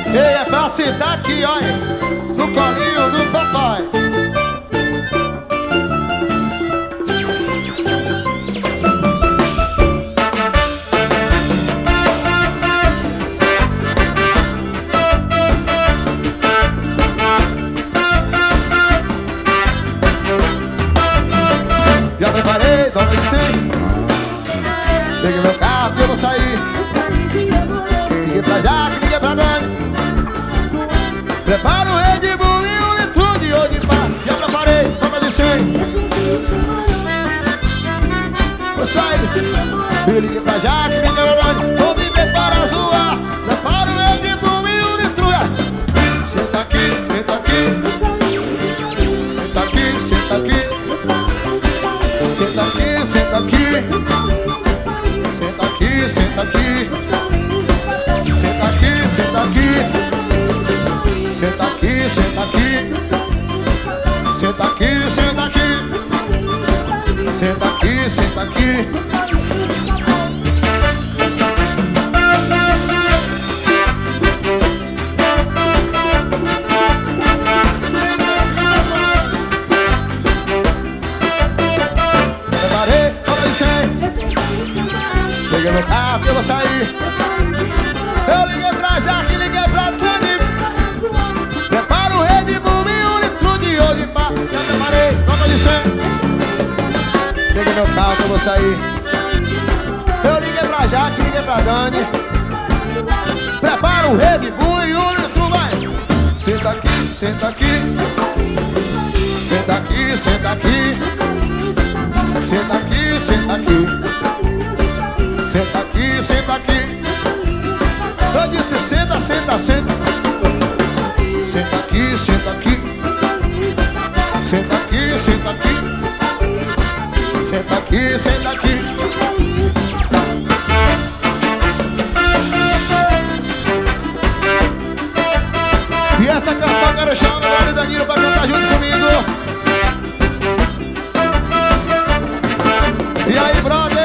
Ei, é pra sentar aqui, olha, no colinho do papai. Já preparei, dona Vicente. Peguei meu carro e eu vou sair. Liguei pra Jaque, liguei pra Dani. Prepara o Red Bull e um litro de hoje pá. Já preparei, dona Vicente. Vou sair. Eu liguei pra Jaque, liguei pra Dani. Vou viver para zoar. Prepara o Red Bull e um litro. Senta aqui, senta aqui. Senta aqui, senta aqui. Senta aqui, senta aqui. Senta aqui, senta aqui. Senta aqui, senta aqui. Senta aqui, senta aqui. Senta aqui, senta aqui. Senta aqui, senta aqui. Preparei, vamos descer. Peguei meu carro e eu vou sair. Eu liguei pra Jaque, liguei pra Dani. Prepara o Red Bull e um litro de hoje pá. Já preparei, vamos descer. Peguei meu carro que eu vou sair. Eu liguei pra Jaque, liguei pra Dani. Prepara o Red Bull e um litro, vai. Senta aqui, senta aqui. Senta aqui, senta aqui. Senta aqui, senta aqui. Senta aqui, senta aqui. Eu disse senta, senta, senta. Senta aqui, senta aqui. Senta aqui, senta aqui. Senta aqui, senta aqui. E essa canção eu quero chamar o meu brother Danilo pra cantar junto comigo. E aí, brother?